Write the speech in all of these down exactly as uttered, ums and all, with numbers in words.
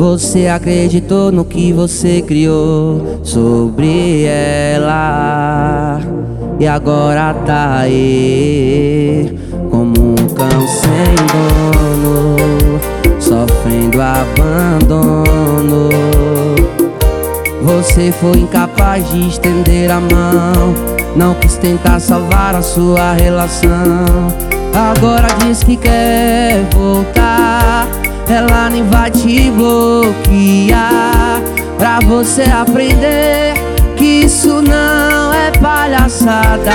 Você acreditou no que você criou sobre ela, e agora tá aí como um cão sem dono, sofrendo abandono. Você foi incapaz de estender a mão, não quis tentar salvar a sua relação. Agora diz que quer voltar, ela nem vai te bloquear, pra você aprender que isso não é palhaçada.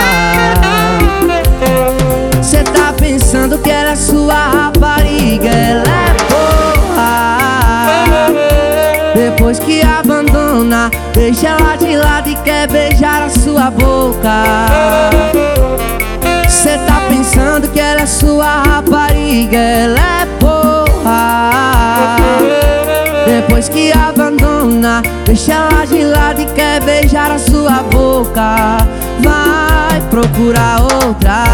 Cê tá pensando que ela é sua rapariga, ela é porra. Depois que abandona, deixa ela de lado e quer beijar a sua boca. Cê tá pensando que ela é sua rapariga, ela é porra. Depois que abandona, deixa ela de lado e quer beijar a sua boca. Vai procurar outra.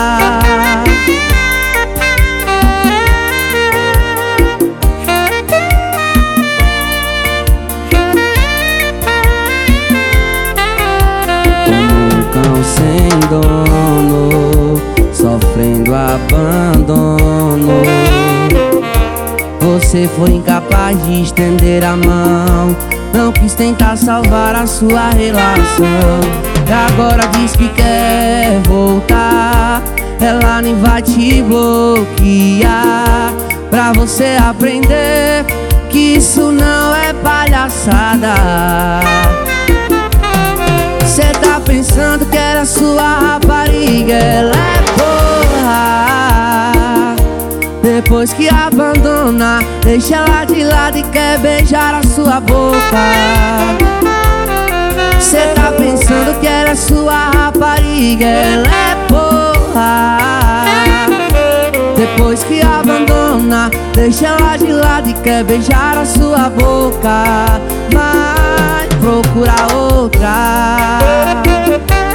Sem dono, sofrendo abandono. Você foi incapaz de estender a mão, não quis tentar salvar a sua relação. E agora diz que quer voltar, ela nem vai te bloquear, pra você aprender que isso não é palhaçada. Cê tá pensando que era sua rapariga, ela é porra. Depois que abandona, deixa ela de lado e quer beijar a sua boca. Cê tá pensando que era sua rapariga, ela é porra. Depois que abandona, deixa ela de lado e quer beijar a sua boca. Vai procurar outra.